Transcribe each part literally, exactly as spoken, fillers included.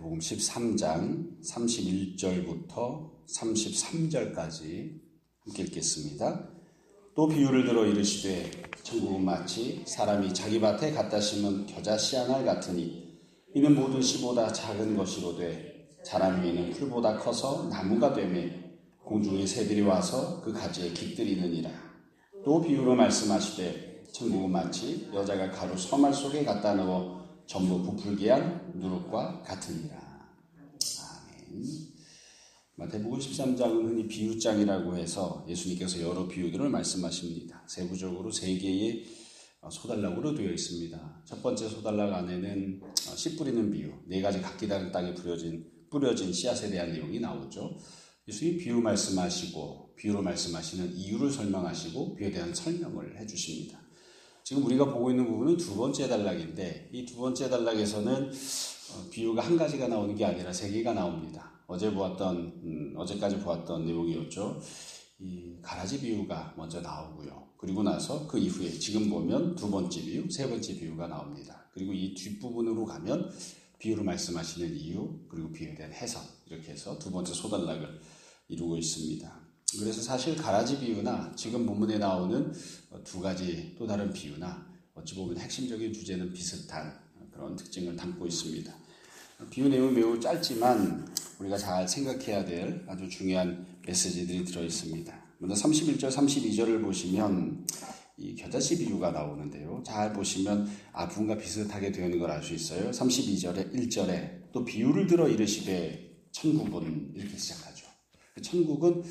마태복음 십삼 장 삼십일 절부터 삼십삼 절까지 함께 읽겠습니다. 또 비유를 들어 이르시되 천국은 마치 사람이 자기 밭에 갖다 심은 겨자 씨알날 같으니 이는 모든 씨보다 작은 것이로되 자란 위에는 풀보다 커서 나무가 되매 공중의 새들이 와서 그 가지에 깃들이느니라. 또 비유로 말씀하시되 천국은 마치 여자가 가루 서말 속에 갖다 넣어 전부 부풀게 한 누룩과 같으니라. 아멘. 마태복음 십삼 장은 흔히 비유장이라고 해서 예수님께서 여러 비유들을 말씀하십니다. 세부적으로 세 개의 소단락으로 되어 있습니다. 첫 번째 소단락 안에는 씨 뿌리는 비유, 네 가지 각기 다른 땅에 뿌려진, 뿌려진 씨앗에 대한 내용이 나오죠. 예수님이 비유 말씀하시고 비유로 말씀하시는 이유를 설명하시고 비유에 대한 설명을 해주십니다. 지금 우리가 보고 있는 부분은 두 번째 단락인데 이 두 번째 단락에서는 비유가 한 가지가 나오는 게 아니라 세 개가 나옵니다. 어제 보았던 음, 어제까지 보았던 내용이었죠. 이 가라지 비유가 먼저 나오고요. 그리고 나서 그 이후에 지금 보면 두 번째 비유, 세 번째 비유가 나옵니다. 그리고 이 뒷부분으로 가면 비유로 말씀하시는 이유, 그리고 비유에 대한 해석, 이렇게 해서 두 번째 소단락을 이루고 있습니다. 그래서 사실 가라지 비유나 지금 본문에 나오는 두 가지 또 다른 비유나 어찌 보면 핵심적인 주제는 비슷한 그런 특징을 담고 있습니다. 비유 내용은 매우 짧지만 우리가 잘 생각해야 될 아주 중요한 메시지들이 들어있습니다. 먼저 삼십일 절, 삼십이 절을 보시면 이 겨자씨 비유가 나오는데요. 잘 보시면 아픔과 비슷하게 되어 있는 걸 알 수 있어요. 삼십이 절에 일 절에 또 비유를 들어 이르시되 천국은 이렇게 시작하죠. 천국은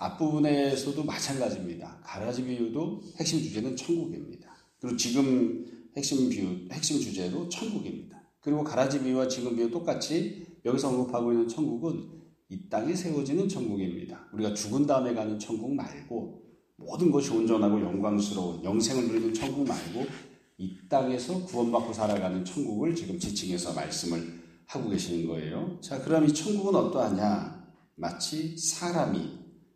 앞부분에서도 마찬가지입니다. 가라지 비유도 핵심 주제는 천국입니다. 그리고 지금 핵심 비유, 핵심 주제도 천국입니다. 그리고 가라지 비유와 지금 비유 똑같이 여기서 언급하고 있는 천국은 이 땅에 세워지는 천국입니다. 우리가 죽은 다음에 가는 천국 말고 모든 것이 온전하고 영광스러운 영생을 누리는 천국 말고 이 땅에서 구원받고 살아가는 천국을 지금 지칭해서 말씀을 하고 계시는 거예요. 자, 그럼 이 천국은 어떠하냐? 마치 사람이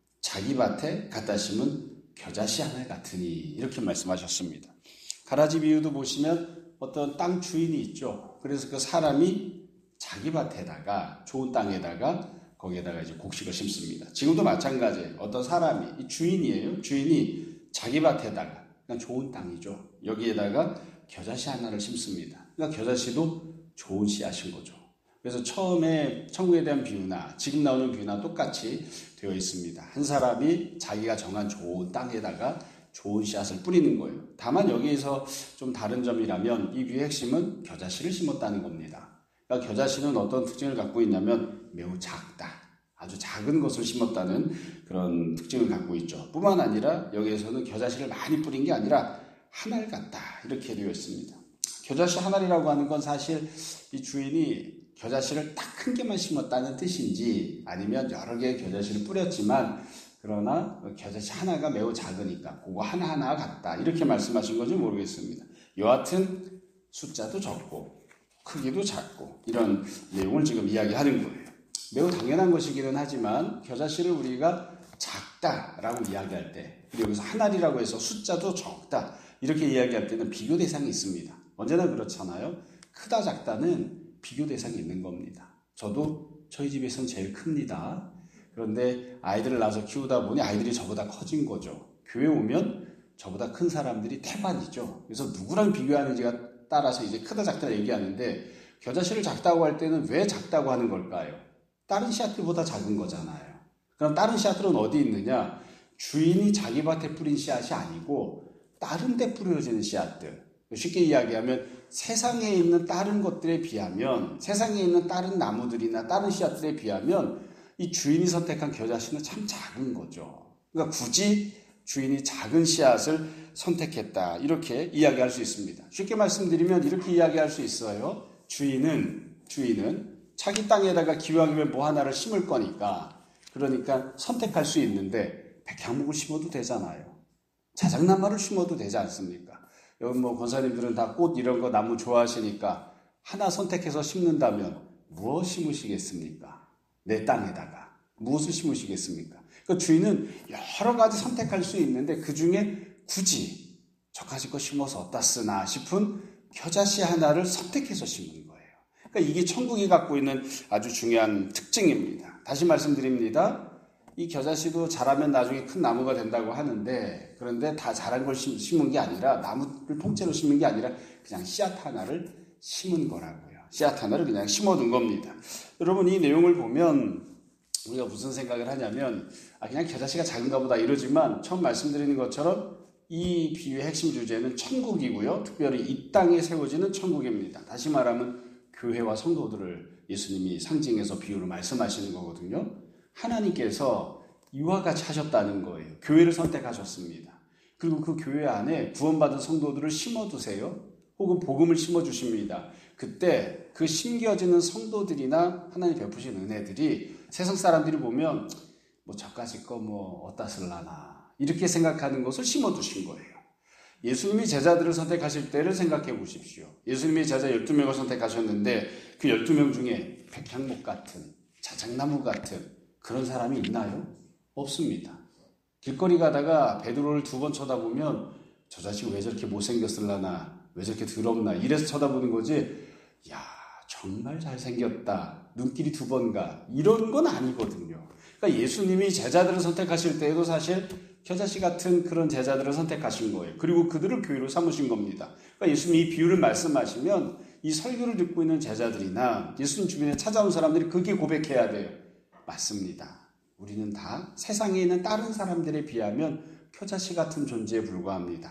자기 밭에 갖다 심은 겨자씨 하나 같으니 이렇게 말씀하셨습니다. 가라지 비유도 보시면 어떤 땅 주인이 있죠. 그래서 그 사람이 자기 밭에다가 좋은 땅에다가 거기에다가 이제 곡식을 심습니다. 지금도 마찬가지예요. 어떤 사람이 이 주인이에요. 주인이 자기 밭에다가 그냥 좋은 땅이죠. 여기에다가 겨자씨 하나를 심습니다. 그러니까 겨자씨도 좋은 씨앗인 거죠. 그래서 처음에 천국에 대한 비유나 지금 나오는 비유나 똑같이 되어 있습니다. 한 사람이 자기가 정한 좋은 땅에다가 좋은 씨앗을 뿌리는 거예요. 다만 여기에서 좀 다른 점이라면 이 비유의 핵심은 겨자씨를 심었다는 겁니다. 그러니까 겨자씨는 어떤 특징을 갖고 있냐면 매우 작다. 아주 작은 것을 심었다는 그런 특징을 갖고 있죠. 뿐만 아니라 여기에서는 겨자씨를 많이 뿌린 게 아니라 한 알 같다. 이렇게 되어 있습니다. 겨자씨 한 알이라고 하는 건 사실 이 주인이 겨자씨를 딱 한 개만 심었다는 뜻인지 아니면 여러 개의 겨자씨를 뿌렸지만 그러나 겨자씨 하나가 매우 작으니까 그거 하나하나 같다 이렇게 말씀하신 건지 모르겠습니다. 여하튼 숫자도 적고 크기도 작고 이런 내용을 지금 이야기하는 거예요. 매우 당연한 것이기는 하지만 겨자씨를 우리가 작다라고 이야기할 때 그리고 여기서 한 알이라고 해서 숫자도 적다 이렇게 이야기할 때는 비교 대상이 있습니다. 언제나 그렇잖아요. 크다 작다는 비교 대상이 있는 겁니다. 저도 저희 집에서는 제일 큽니다. 그런데 아이들을 낳아서 키우다 보니 아이들이 저보다 커진 거죠. 교회 오면 저보다 큰 사람들이 태반이죠. 그래서 누구랑 비교하는지가 따라서 이제 크다 작다 얘기하는데 겨자씨를 작다고 할 때는 왜 작다고 하는 걸까요? 다른 씨앗들보다 작은 거잖아요. 그럼 다른 씨앗들은 어디 있느냐? 주인이 자기 밭에 뿌린 씨앗이 아니고 다른 데 뿌려지는 씨앗들. 쉽게 이야기하면 세상에 있는 다른 것들에 비하면 세상에 있는 다른 나무들이나 다른 씨앗들에 비하면 이 주인이 선택한 겨자씨는 참 작은 거죠. 그러니까 굳이 주인이 작은 씨앗을 선택했다 이렇게 이야기할 수 있습니다. 쉽게 말씀드리면 이렇게 이야기할 수 있어요. 주인은 주인은 자기 땅에다가 기왕이면 뭐 하나를 심을 거니까 그러니까 선택할 수 있는데 백향목을 심어도 되잖아요. 자작나무를 심어도 되지 않습니까? 여기 뭐 권사님들은 다 꽃 이런 거 나무 좋아하시니까 하나 선택해서 심는다면 무엇 심으시겠습니까? 내 땅에다가 무엇을 심으시겠습니까? 그 주인은 여러 가지 선택할 수 있는데 그 중에 굳이 저까지 거 심어서 어디다 쓰나 싶은 겨자씨 하나를 선택해서 심은 거예요. 그러니까 이게 천국이 갖고 있는 아주 중요한 특징입니다. 다시 말씀드립니다. 이 겨자씨도 자라면 나중에 큰 나무가 된다고 하는데, 그런데 다 자란 걸 심은 게 아니라, 나무를 통째로 심은 게 아니라 그냥 씨앗 하나를 심은 거라고요. 씨앗 하나를 그냥 심어둔 겁니다. 여러분, 이 내용을 보면 우리가 무슨 생각을 하냐면, 아, 그냥 겨자씨가 작은가 보다 이러지만, 처음 말씀드리는 것처럼 이 비유의 핵심 주제는 천국이고요. 특별히 이 땅에 세워지는 천국입니다. 다시 말하면 교회와 성도들을 예수님이 상징해서 비유로 말씀하시는 거거든요. 하나님께서 이와 같이 하셨다는 거예요. 교회를 선택하셨습니다. 그리고 그 교회 안에 구원받은 성도들을 심어두세요. 혹은 복음을 심어주십니다. 그때 그 심겨지는 성도들이나 하나님 베푸신 은혜들이 세상 사람들이 보면 뭐 저까지 거 뭐 어디다 쓸라나 이렇게 생각하는 것을 심어두신 거예요. 예수님이 제자들을 선택하실 때를 생각해 보십시오. 예수님이 제자 열두 명을 선택하셨는데 그 열두 명 중에 백향목 같은 자작나무 같은 그런 사람이 있나요? 없습니다. 길거리 가다가 베드로를 두 번 쳐다보면 저 자식 왜 저렇게 못생겼을라나 왜 저렇게 더럽나 이래서 쳐다보는 거지, 야 정말 잘생겼다 눈길이 두 번 가 이런 건 아니거든요. 그러니까 예수님이 제자들을 선택하실 때에도 사실 겨자씨 같은 그런 제자들을 선택하신 거예요. 그리고 그들을 교회로 삼으신 겁니다. 그러니까 예수님이 이 비유를 말씀하시면 이 설교를 듣고 있는 제자들이나 예수님 주변에 찾아온 사람들이 그렇게 고백해야 돼요. 맞습니다. 우리는 다 세상에 있는 다른 사람들에 비하면 겨자씨 같은 존재에 불과합니다.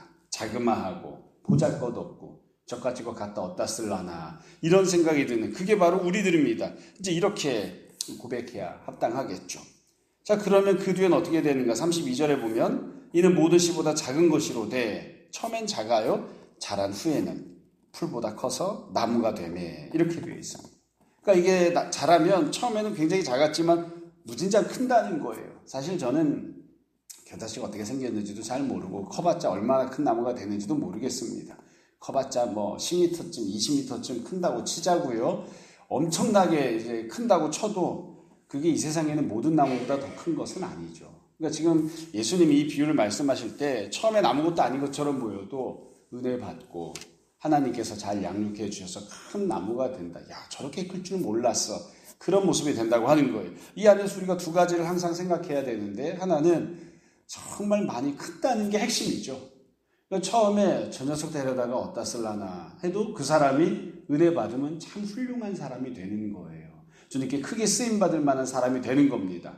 자그마하고 보잘것없고 저까지 거 갖다 어디다 쓸라나 이런 생각이 드는 그게 바로 우리들입니다. 이제 이렇게 고백해야 합당하겠죠. 자, 그러면 그 뒤엔 어떻게 되는가? 삼십이 절에 보면 이는 모든 씨보다 작은 것이로되 처음엔 작아요 자란 후에는 풀보다 커서 나무가 되매 이렇게 되어 있습니다. 그러니까 이게 자라면 처음에는 굉장히 작았지만 무진장 큰다는 거예요. 사실 저는 겨자씨가 어떻게 생겼는지도 잘 모르고 커봤자 얼마나 큰 나무가 되는지도 모르겠습니다. 커봤자 뭐 십 미터쯤 이십 미터쯤 큰다고 치자고요. 엄청나게 이제 큰다고 쳐도 그게 이 세상에는 모든 나무보다 더 큰 것은 아니죠. 그러니까 지금 예수님이 이 비유를 말씀하실 때 처음엔 아무것도 아닌 것처럼 보여도 은혜 받고 하나님께서 잘 양육해 주셔서 큰 나무가 된다. 야, 저렇게 클 줄 몰랐어. 그런 모습이 된다고 하는 거예요. 이 안에서 우리가 두 가지를 항상 생각해야 되는데, 하나는 정말 많이 큰다는 게 핵심이죠. 그러니까 처음에 저 녀석 데려다가 어디다 쓸라나 해도 그 사람이 은혜 받으면 참 훌륭한 사람이 되는 거예요. 주님께 크게 쓰임받을 만한 사람이 되는 겁니다.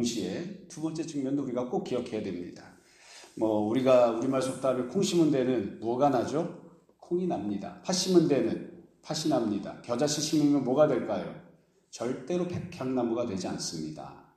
동시에 두 번째 측면도 우리가 꼭 기억해야 됩니다. 뭐 우리가 우리말 속담에 콩 심은 데는 뭐가 나죠? 콩이 납니다. 팥 심은 데는 팥이 납니다. 겨자씨 심으면 뭐가 될까요? 절대로 백향나무가 되지 않습니다.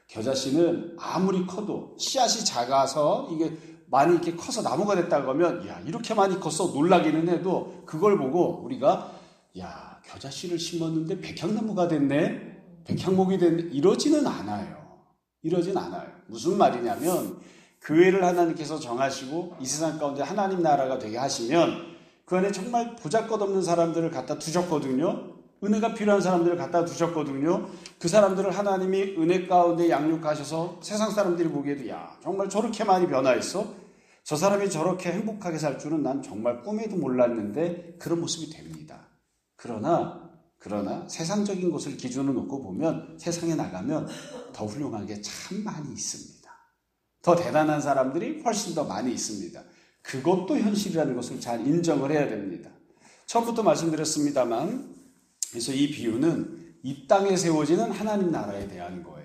겨자씨는 아무리 커도 씨앗이 작아서 이게 많이 이렇게 커서 나무가 됐다고 하면 야 이렇게 많이 컸어 놀라기는 해도 그걸 보고 우리가 야 겨자씨를 심었는데 백향나무가 됐네 백향목이 됐네 이러지는 않아요. 이러진 않아요. 무슨 말이냐면 교회를 하나님께서 정하시고 이 세상 가운데 하나님 나라가 되게 하시면 그 안에 정말 보잘것없는 사람들을 갖다 두셨거든요. 은혜가 필요한 사람들을 갖다 두셨거든요. 그 사람들을 하나님이 은혜 가운데 양육하셔서 세상 사람들이 보기에도 야 정말 저렇게 많이 변화했어? 저 사람이 저렇게 행복하게 살 줄은 난 정말 꿈에도 몰랐는데 그런 모습이 됩니다. 그러나 그러나 세상적인 것을 기준으로 놓고 보면 세상에 나가면 더 훌륭한 게 참 많이 있습니다. 더 대단한 사람들이 훨씬 더 많이 있습니다. 그것도 현실이라는 것을 잘 인정을 해야 됩니다. 처음부터 말씀드렸습니다만 그래서 이 비유는 이 땅에 세워지는 하나님 나라에 대한 거예요.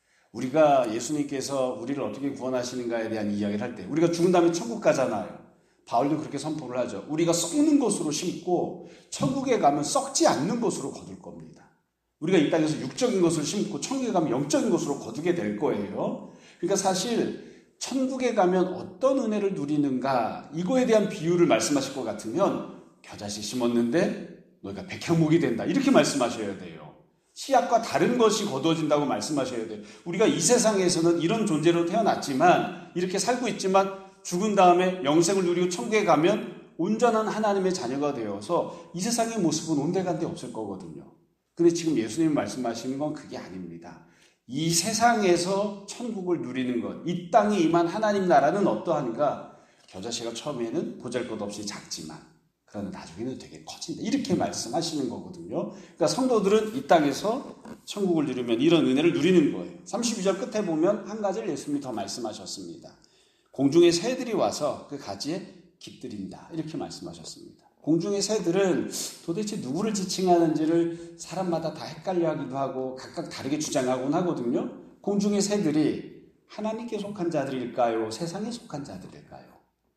우리가 예수님께서 우리를 어떻게 구원하시는가에 대한 이야기를 할 때 우리가 죽은 다음에 천국 가잖아요. 바울도 그렇게 선포를 하죠. 우리가 썩는 것으로 심고 천국에 가면 썩지 않는 것으로 거둘 겁니다. 우리가 이 땅에서 육적인 것을 심고 천국에 가면 영적인 것으로 거두게 될 거예요. 그러니까 사실 천국에 가면 어떤 은혜를 누리는가 이거에 대한 비유를 말씀하실 것 같으면 겨자씨 심었는데 너희가 백향목이 된다 이렇게 말씀하셔야 돼요. 씨앗과 다른 것이 거두어진다고 말씀하셔야 돼요. 우리가 이 세상에서는 이런 존재로 태어났지만 이렇게 살고 있지만 죽은 다음에 영생을 누리고 천국에 가면 온전한 하나님의 자녀가 되어서 이 세상의 모습은 온데간데 없을 거거든요. 근데 지금 예수님이 말씀하시는 건 그게 아닙니다. 이 세상에서 천국을 누리는 것, 이 땅에 임한 하나님 나라는 어떠한가? 겨자씨가 처음에는 보잘것없이 작지만 그러나 나중에는 되게 커진다. 이렇게 말씀하시는 거거든요. 그러니까 성도들은 이 땅에서 천국을 누리면 이런 은혜를 누리는 거예요. 삼십이 절 끝에 보면 한 가지를 예수님이 더 말씀하셨습니다. 공중의 새들이 와서 그 가지에 깃들인다. 이렇게 말씀하셨습니다. 공중의 새들은 도대체 누구를 지칭하는지를 사람마다 다 헷갈려 하기도 하고 각각 다르게 주장하곤 하거든요. 공중의 새들이 하나님께 속한 자들일까요? 세상에 속한 자들일까요?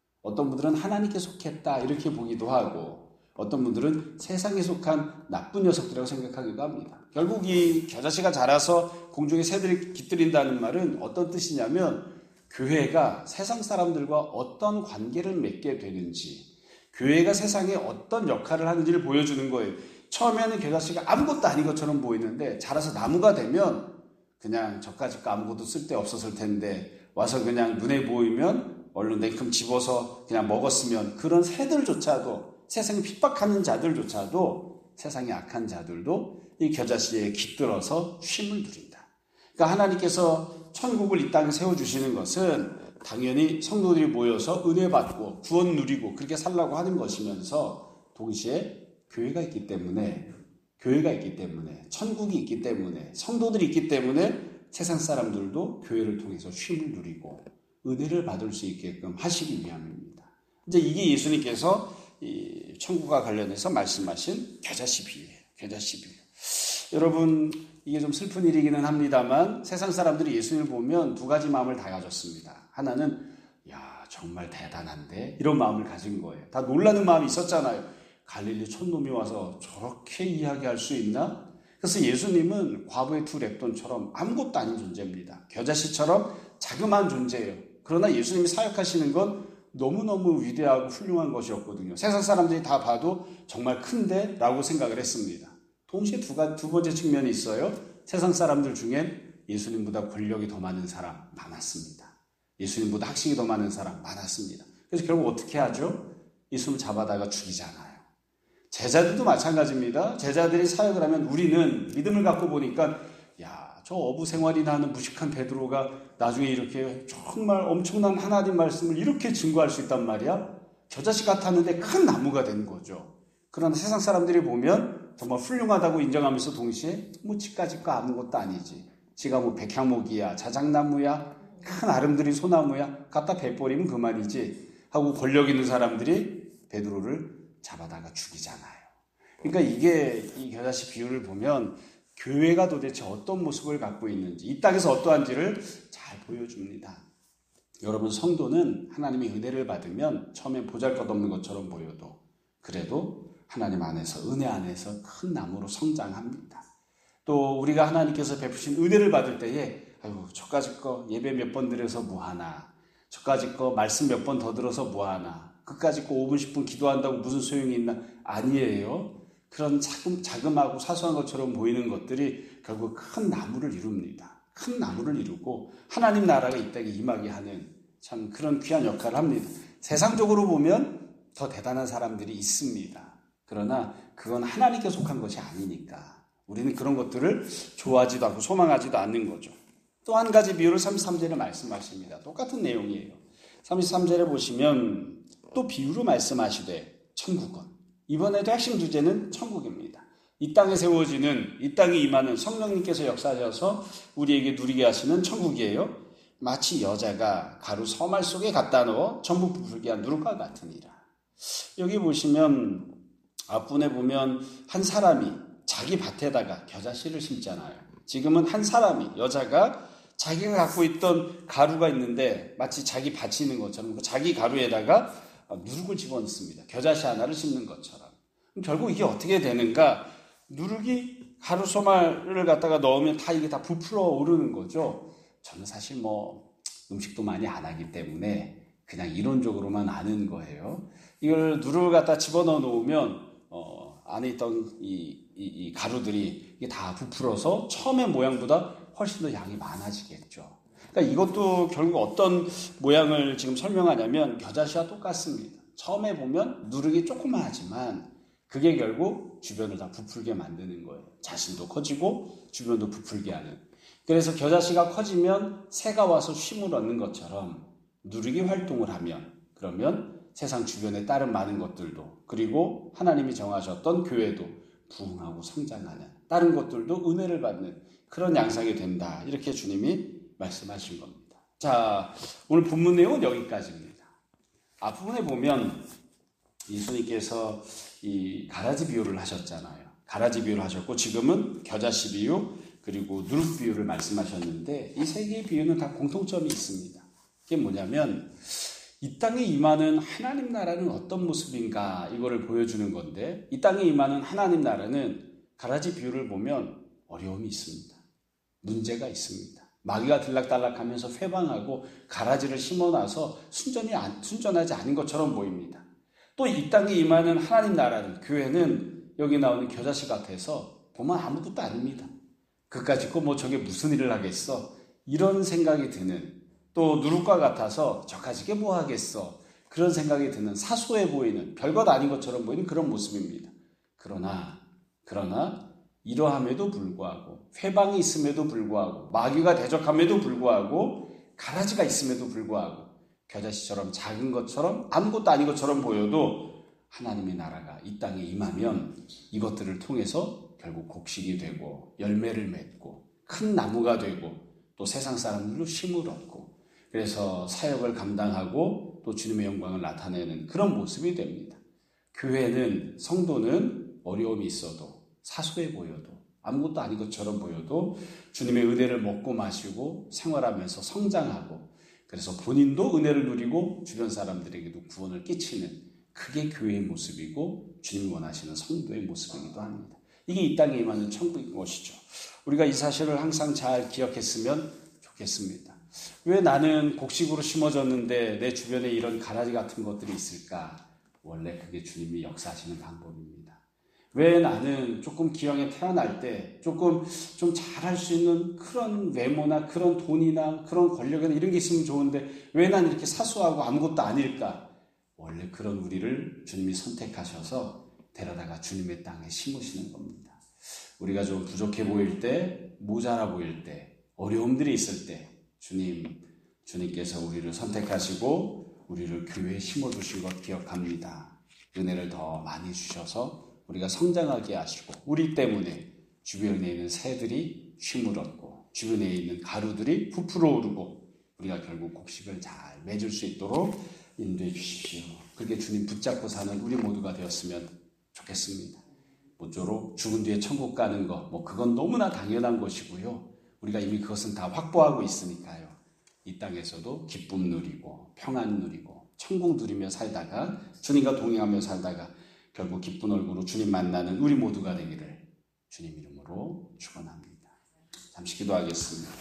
어떤 분들은 하나님께 속했다 이렇게 보기도 하고 어떤 분들은 세상에 속한 나쁜 녀석들이라고 생각하기도 합니다. 결국 이 겨자씨가 자라서 공중의 새들이 깃들인다는 말은 어떤 뜻이냐면 교회가 세상 사람들과 어떤 관계를 맺게 되는지, 교회가 세상에 어떤 역할을 하는지를 보여주는 거예요. 처음에는 겨자씨가 아무것도 아닌 것처럼 보이는데 자라서 나무가 되면 그냥 저까짓 거 아무것도 쓸데없었을 텐데 와서 그냥 눈에 보이면 얼른 냉큼 집어서 그냥 먹었으면 그런 새들조차도, 세상에 핍박하는 자들조차도, 세상에 악한 자들도 이 겨자씨에 깃들어서 쉼을 누린다. 그러니까 하나님께서 천국을 이 땅에 세워주시는 것은 당연히 성도들이 모여서 은혜 받고 구원 누리고 그렇게 살라고 하는 것이면서 동시에 교회가 있기 때문에, 교회가 있기 때문에, 천국이 있기 때문에, 성도들이 있기 때문에 세상 사람들도 교회를 통해서 쉼을 누리고 은혜를 받을 수 있게끔 하시기 위함입니다. 이제 이게 예수님께서 이 천국과 관련해서 말씀하신 겨자씨 비유예요. 겨자씨 비유. 여러분, 이게 좀 슬픈 일이기는 합니다만 세상 사람들이 예수님을 보면 두 가지 마음을 다 가졌습니다. 하나는 야 정말 대단한데 이런 마음을 가진 거예요. 다 놀라는 마음이 있었잖아요. 갈릴리 촌놈이 와서 저렇게 이야기할 수 있나? 그래서 예수님은 과부의 두 랩돈처럼 아무것도 아닌 존재입니다. 겨자씨처럼 자그마한 존재예요. 그러나 예수님이 사역하시는 건 너무너무 위대하고 훌륭한 것이었거든요. 세상 사람들이 다 봐도 정말 큰데? 라고 생각을 했습니다. 동시에 두, 가지, 두 번째 측면이 있어요. 세상 사람들 중엔 예수님보다 권력이 더 많은 사람 많았습니다. 예수님보다 학식이 더 많은 사람 많았습니다. 그래서 결국 어떻게 하죠? 예수님을 잡아다가 죽이잖아요. 제자들도 마찬가지입니다. 제자들이 사역을 하면 우리는 믿음을 갖고 보니까 야, 저 어부 생활이나 하는 무식한 베드로가 나중에 이렇게 정말 엄청난 하나님 말씀을 이렇게 증거할 수 있단 말이야. 겨자씨 같았는데 큰 나무가 된 거죠. 그러나 세상 사람들이 보면 정말 훌륭하다고 인정하면서 동시에 뭐 지까짓 거 아무것도 아니지. 지가 뭐 백향목이야, 자작나무야, 큰 아름드린 소나무야, 갖다 베버리면 그만이지 하고 권력 있는 사람들이 베드로를 잡아다가 죽이잖아요. 그러니까 이게 이 겨자씨 비유를 보면 교회가 도대체 어떤 모습을 갖고 있는지, 이 땅에서 어떠한지를 잘 보여줍니다. 여러분, 성도는 하나님의 은혜를 받으면 처음엔 보잘것없는 것처럼 보여도 그래도 하나님 안에서, 은혜 안에서 큰 나무로 성장합니다. 또 우리가 하나님께서 베푸신 은혜를 받을 때에 아이고 저까짓 거 예배 몇 번 드려서 뭐하나, 저까짓 거 말씀 몇 번 더 들어서 뭐하나, 그까짓 거 오 분 십 분 기도한다고 무슨 소용이 있나? 아니에요. 그런 자금, 자금하고 사소한 것처럼 보이는 것들이 결국 큰 나무를 이룹니다. 큰 나무를 이루고 하나님 나라가 이 땅에 임하게 하는 참 그런 귀한 역할을 합니다. 세상적으로 보면 더 대단한 사람들이 있습니다. 그러나 그건 하나님께 속한 것이 아니니까 우리는 그런 것들을 좋아하지도 않고 소망하지도 않는 거죠. 또 한 가지 비유를 삼십삼 절에 말씀하십니다. 똑같은 내용이에요. 삼십삼 절에 보시면 또 비유로 말씀하시되 천국은, 이번에도 핵심 주제는 천국입니다. 이 땅에 세워지는, 이 땅에 임하는 성령님께서 역사하셔서 우리에게 누리게 하시는 천국이에요. 마치 여자가 가루 서말 속에 갖다 넣어 전부 부풀게 한 누룩과 같으니라. 여기 보시면 앞분에 보면 한 사람이 자기 밭에다가 겨자씨를 심잖아요. 지금은 한 사람이, 여자가 자기가 갖고 있던 가루가 있는데 마치 자기 밭이 있는 것처럼 자기 가루에다가 누룩을 집어넣습니다. 겨자씨 하나를 심는 것처럼. 결국 이게 어떻게 되는가? 누룩이 가루 소말을 갖다가 넣으면 다 이게 다 부풀어 오르는 거죠. 저는 사실 뭐 음식도 많이 안 하기 때문에 그냥 이론적으로만 아는 거예요. 이걸 누룩을 갖다 집어넣어 놓으면 어, 안에 있던 이, 이, 이 가루들이 이게 다 부풀어서 처음의 모양보다 훨씬 더 양이 많아지겠죠. 그러니까 이것도 결국 어떤 모양을 지금 설명하냐면 겨자씨와 똑같습니다. 처음에 보면 누룩이 조그마하지만 그게 결국 주변을 다 부풀게 만드는 거예요. 자신도 커지고 주변도 부풀게 하는. 그래서 겨자씨가 커지면 새가 와서 쉼을 얻는 것처럼 누룩이 활동을 하면, 그러면 세상 주변에 다른 많은 것들도, 그리고 하나님이 정하셨던 교회도 부흥하고 성장하는, 다른 것들도 은혜를 받는 그런 양상이 된다. 이렇게 주님이 말씀하신 겁니다. 자, 오늘 본문 내용은 여기까지입니다. 앞부분에 보면 예수님께서 이 가라지 비유를 하셨잖아요. 가라지 비유를 하셨고, 지금은 겨자씨 비유, 그리고 누룩 비유를 말씀하셨는데, 이 세 개의 비유는 다 공통점이 있습니다. 그게 뭐냐면, 이 땅에 임하는 하나님 나라는 어떤 모습인가, 이거를 보여주는 건데, 이 땅에 임하는 하나님 나라는 가라지 비유를 보면 어려움이 있습니다. 문제가 있습니다. 마귀가 들락달락하면서 회방하고 가라지를 심어놔서 순전히 안, 순전하지 않은 것처럼 보입니다. 또 이 땅에 임하는 하나님 나라는, 교회는 여기 나오는 겨자씨 같아서 보면 아무것도 아닙니다. 그까짓 거 뭐 저게 무슨 일을 하겠어? 이런 생각이 드는, 또 누룩과 같아서 저까짓 게 뭐 하겠어? 그런 생각이 드는, 사소해 보이는, 별것 아닌 것처럼 보이는 그런 모습입니다. 그러나 그러나 이러함에도 불구하고, 회방이 있음에도 불구하고, 마귀가 대적함에도 불구하고, 가라지가 있음에도 불구하고, 겨자씨처럼 작은 것처럼 아무것도 아닌 것처럼 보여도 하나님의 나라가 이 땅에 임하면 이것들을 통해서 결국 곡식이 되고 열매를 맺고 큰 나무가 되고 또 세상 사람들로 쉼을 얻고, 그래서 사역을 감당하고 또 주님의 영광을 나타내는 그런 모습이 됩니다. 교회는, 성도는 어려움이 있어도, 사소해 보여도, 아무것도 아닌 것처럼 보여도 주님의 은혜를 먹고 마시고 생활하면서 성장하고, 그래서 본인도 은혜를 누리고 주변 사람들에게도 구원을 끼치는, 그게 교회의 모습이고 주님이 원하시는 성도의 모습이기도 합니다. 이게 이 땅에 임하는 천국인 것이죠. 우리가 이 사실을 항상 잘 기억했으면 좋겠습니다. 왜 나는 곡식으로 심어졌는데 내 주변에 이런 가라지 같은 것들이 있을까? 원래 그게 주님이 역사하시는 방법입니다. 왜 나는 조금 기왕에 태어날 때 조금 좀 잘할 수 있는 그런 외모나 그런 돈이나 그런 권력이나 이런 게 있으면 좋은데 왜 난 이렇게 사소하고 아무것도 아닐까? 원래 그런 우리를 주님이 선택하셔서 데려다가 주님의 땅에 심으시는 겁니다. 우리가 좀 부족해 보일 때, 모자라 보일 때, 어려움들이 있을 때 주님, 주님께서 우리를 선택하시고 우리를 교회에 심어주신 것 기억합니다. 은혜를 더 많이 주셔서 우리가 성장하게 하시고, 우리 때문에 주변에 있는 새들이 쉼을 얻고 주변에 있는 가루들이 부풀어 오르고 우리가 결국 곡식을 잘 맺을 수 있도록 인도해 주십시오. 그렇게 주님 붙잡고 사는 우리 모두가 되었으면 좋겠습니다. 모쪼록 죽은 뒤에 천국 가는 것, 뭐 그건 너무나 당연한 것이고요. 우리가 이미 그것은 다 확보하고 있으니까요. 이 땅에서도 기쁨 누리고 평안 누리고 천국 누리며 살다가, 주님과 동행하며 살다가 결국 기쁜 얼굴로 주님 만나는 우리 모두가 되기를 주님 이름으로 축원합니다. 잠시 기도하겠습니다.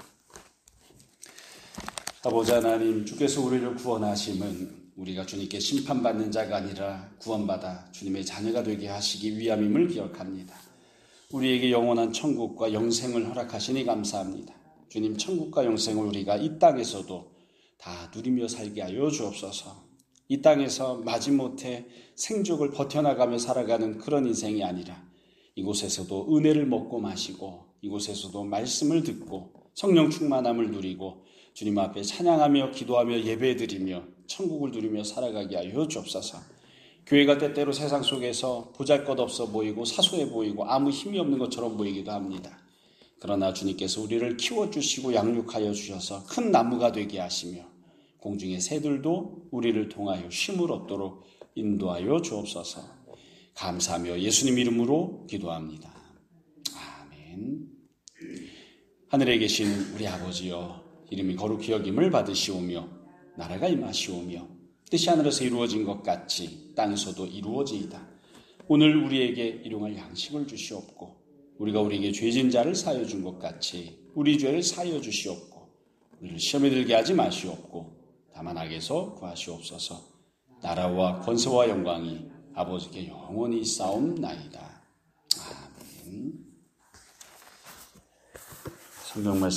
아버지 하나님, 주께서 우리를 구원하심은 우리가 주님께 심판받는 자가 아니라 구원받아 주님의 자녀가 되게 하시기 위함임을 기억합니다. 우리에게 영원한 천국과 영생을 허락하시니 감사합니다. 주님, 천국과 영생을 우리가 이 땅에서도 다 누리며 살게 하여 주옵소서. 이 땅에서 마지못해 생족을 버텨나가며 살아가는 그런 인생이 아니라 이곳에서도 은혜를 먹고 마시고, 이곳에서도 말씀을 듣고 성령 충만함을 누리고 주님 앞에 찬양하며 기도하며 예배드리며 천국을 누리며 살아가게 하여 주옵소서. 교회가 때때로 세상 속에서 보잘것없어 보이고 사소해 보이고 아무 힘이 없는 것처럼 보이기도 합니다. 그러나 주님께서 우리를 키워주시고 양육하여 주셔서 큰 나무가 되게 하시며 공중의 새들도 우리를 통하여 쉼을 얻도록 인도하여 주옵소서. 감사하며 예수님 이름으로 기도합니다. 아멘. 하늘에 계신 우리 아버지여, 이름이 거룩히 여김을 받으시오며 나라가 임하시오며 뜻이 하늘에서 이루어진 것 같이 땅에서도 이루어지이다. 오늘 우리에게 일용할 양식을 주시옵고 우리가 우리에게 죄진 자를 사하여 준 것 같이 우리 죄를 사하여 주시옵고 우리를 시험에 들게 하지 마시옵고 다만 악에서 구하시옵소서. 나라와 권세와 영광이 아버지께 영원히 있사옵나이다. 아멘. 성경 말씀